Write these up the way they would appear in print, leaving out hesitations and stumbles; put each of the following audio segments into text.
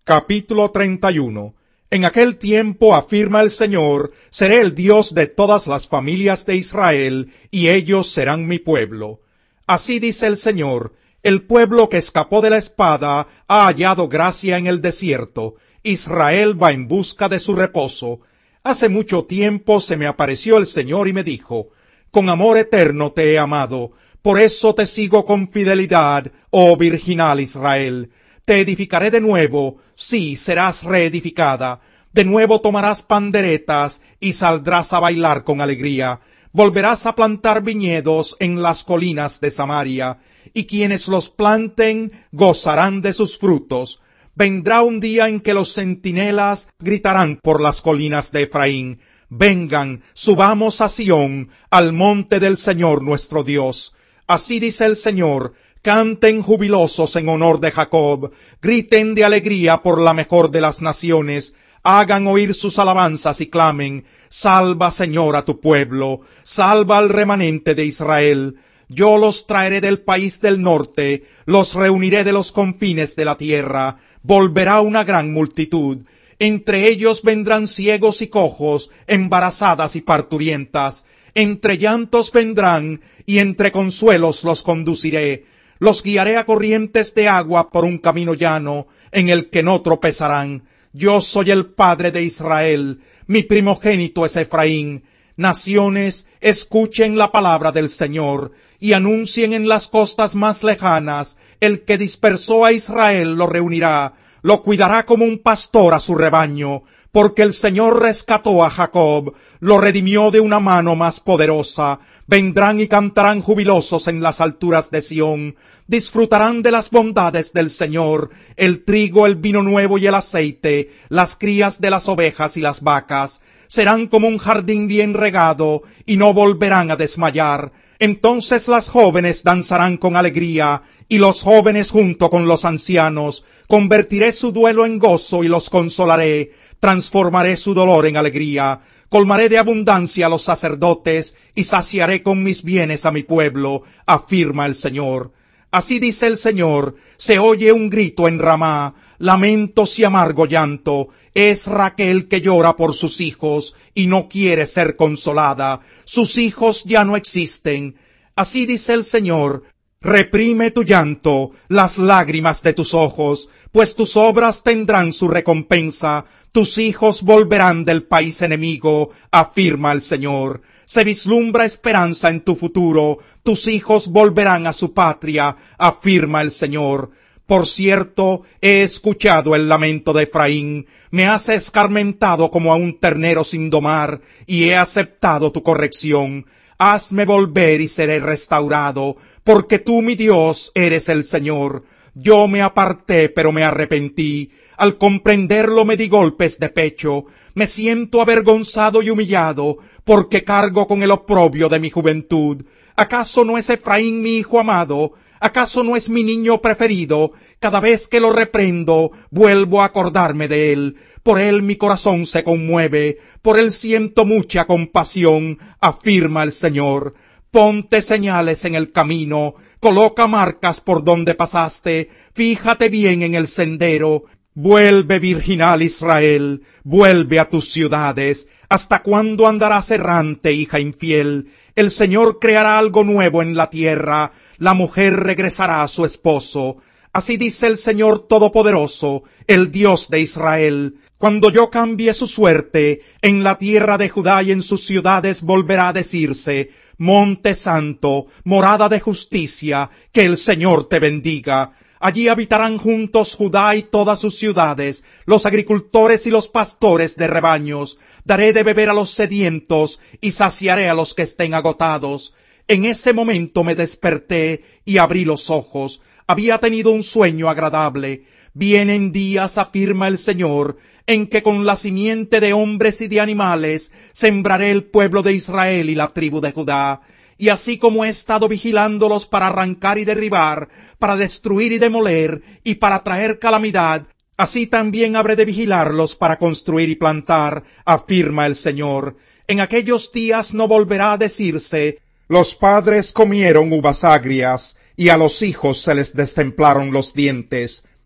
Capítulo 31. En aquel tiempo, afirma el Señor, seré el Dios de todas las familias de Israel, y ellos serán mi pueblo. Así dice el Señor, el pueblo que escapó de la espada ha hallado gracia en el desierto. Israel va en busca de su reposo. Hace mucho tiempo se me apareció el Señor y me dijo, con amor eterno te he amado, por eso te sigo con fidelidad, oh virginal Israel. Te edificaré de nuevo, sí, serás reedificada. De nuevo tomarás panderetas y saldrás a bailar con alegría. Volverás a plantar viñedos en las colinas de Samaria, y quienes los planten gozarán de sus frutos. Vendrá un día en que los centinelas gritarán por las colinas de Efraín. Vengan, subamos a Sión, al monte del Señor nuestro Dios. Así dice el Señor, canten jubilosos en honor de Jacob, griten de alegría por la mejor de las naciones, hagan oír sus alabanzas y clamen, salva Señor a tu pueblo, salva al remanente de Israel. Yo los traeré del país del norte, los reuniré de los confines de la tierra, volverá una gran multitud. Entre ellos vendrán ciegos y cojos, embarazadas y parturientas. Entre llantos vendrán, y entre consuelos los conduciré. Los guiaré a corrientes de agua por un camino llano, en el que no tropezarán. Yo soy el Padre de Israel, mi primogénito es Efraín. Naciones, escuchen la palabra del Señor, y anuncien en las costas más lejanas, el que dispersó a Israel lo reunirá, lo cuidará como un pastor a su rebaño, porque el Señor rescató a Jacob, lo redimió de una mano más poderosa. Vendrán y cantarán jubilosos en las alturas de Sión, disfrutarán de las bondades del Señor, el trigo, el vino nuevo y el aceite, las crías de las ovejas y las vacas. Serán como un jardín bien regado, y no volverán a desmayar. Entonces las jóvenes danzarán con alegría, y los jóvenes junto con los ancianos. Convertiré su duelo en gozo y los consolaré, transformaré su dolor en alegría. Colmaré de abundancia a los sacerdotes, y saciaré con mis bienes a mi pueblo, afirma el Señor. Así dice el Señor, se oye un grito en Ramá, lamentos y amargo llanto. Es Raquel que llora por sus hijos, y no quiere ser consolada. Sus hijos ya no existen. Así dice el Señor, reprime tu llanto, las lágrimas de tus ojos, pues tus obras tendrán su recompensa. Tus hijos volverán del país enemigo, afirma el Señor. Se vislumbra esperanza en tu futuro. Tus hijos volverán a su patria, afirma el Señor. Por cierto, he escuchado el lamento de Efraín. Me has escarmentado como a un ternero sin domar, y he aceptado tu corrección. Hazme volver y seré restaurado, porque tú, mi Dios, eres el Señor. Yo me aparté, pero me arrepentí. Al comprenderlo me di golpes de pecho. Me siento avergonzado y humillado, porque cargo con el oprobio de mi juventud. ¿Acaso no es Efraín mi hijo amado? ¿Acaso no es mi niño preferido? Cada vez que lo reprendo, vuelvo a acordarme de él. Por él mi corazón se conmueve, por él siento mucha compasión, afirma el Señor. Ponte señales en el camino, coloca marcas por donde pasaste, fíjate bien en el sendero. Vuelve, virginal Israel, vuelve a tus ciudades. ¿Hasta cuándo andarás errante, hija infiel? El Señor creará algo nuevo en la tierra, la mujer regresará a su esposo. Así dice el Señor Todopoderoso, el Dios de Israel. Cuando yo cambie su suerte, en la tierra de Judá y en sus ciudades volverá a decirse, Monte Santo, morada de justicia, que el Señor te bendiga. Allí habitarán juntos Judá y todas sus ciudades, los agricultores y los pastores de rebaños. Daré de beber a los sedientos y saciaré a los que estén agotados. En ese momento me desperté y abrí los ojos. Había tenido un sueño agradable. Vienen días, afirma el Señor, en que con la simiente de hombres y de animales sembraré el pueblo de Israel y la tribu de Judá. Y así como he estado vigilándolos para arrancar y derribar, para destruir y demoler, y para traer calamidad, así también habré de vigilarlos para construir y plantar, afirma el Señor. En aquellos días no volverá a decirse, los padres comieron uvas agrias, y a los hijos se les destemplaron los dientes.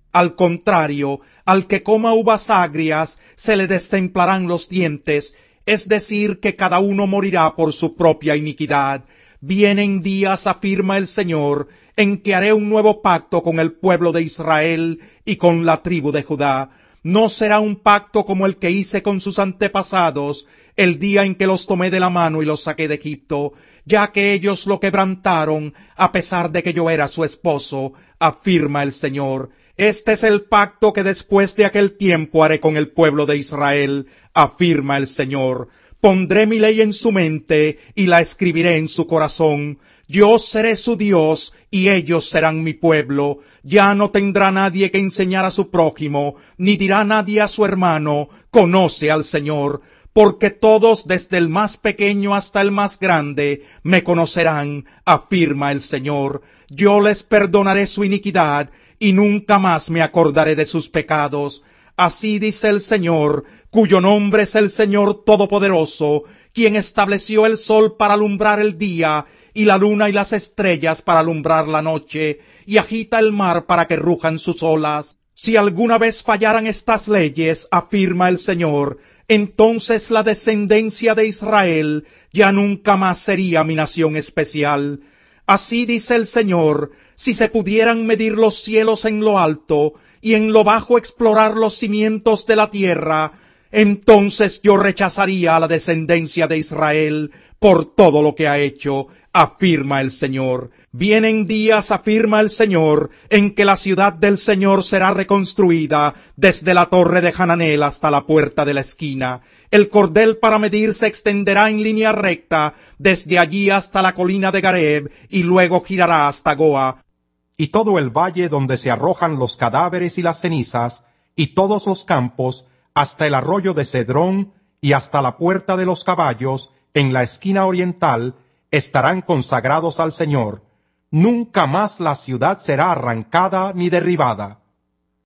Al contrario, al que coma uvas agrias, se le destemplarán los dientes, es decir, que cada uno morirá por su propia iniquidad. Vienen días, afirma el Señor, en que haré un nuevo pacto con el pueblo de Israel y con la tribu de Judá. No será un pacto como el que hice con sus antepasados, el día en que los tomé de la mano y los saqué de Egipto, ya que ellos lo quebrantaron, a pesar de que yo era su esposo, afirma el Señor. Este es el pacto que después de aquel tiempo haré con el pueblo de Israel, afirma el Señor. Pondré mi ley en su mente y la escribiré en su corazón. Yo seré su Dios y ellos serán mi pueblo. Ya no tendrá nadie que enseñar a su prójimo, ni dirá nadie a su hermano, conoce al Señor, porque todos, desde el más pequeño hasta el más grande, me conocerán, afirma el Señor. Yo les perdonaré su iniquidad, y nunca más me acordaré de sus pecados. Así dice el Señor, cuyo nombre es el Señor Todopoderoso, quien estableció el sol para alumbrar el día, y la luna y las estrellas para alumbrar la noche, y agita el mar para que rujan sus olas. Si alguna vez fallaran estas leyes, afirma el Señor, entonces la descendencia de Israel ya nunca más sería mi nación especial. Así dice el Señor, si se pudieran medir los cielos en lo alto, y en lo bajo explorar los cimientos de la tierra, entonces yo rechazaría a la descendencia de Israel por todo lo que ha hecho, afirma el Señor. Vienen días, afirma el Señor, en que la ciudad del Señor será reconstruida desde la torre de Hananel hasta la puerta de la esquina. El cordel para medir se extenderá en línea recta desde allí hasta la colina de Gareb y luego girará hasta Goa. Y todo el valle donde se arrojan los cadáveres y las cenizas, y todos los campos, hasta el arroyo de Cedrón y hasta la puerta de los caballos, en la esquina oriental, estarán consagrados al Señor. Nunca más la ciudad será arrancada ni derribada.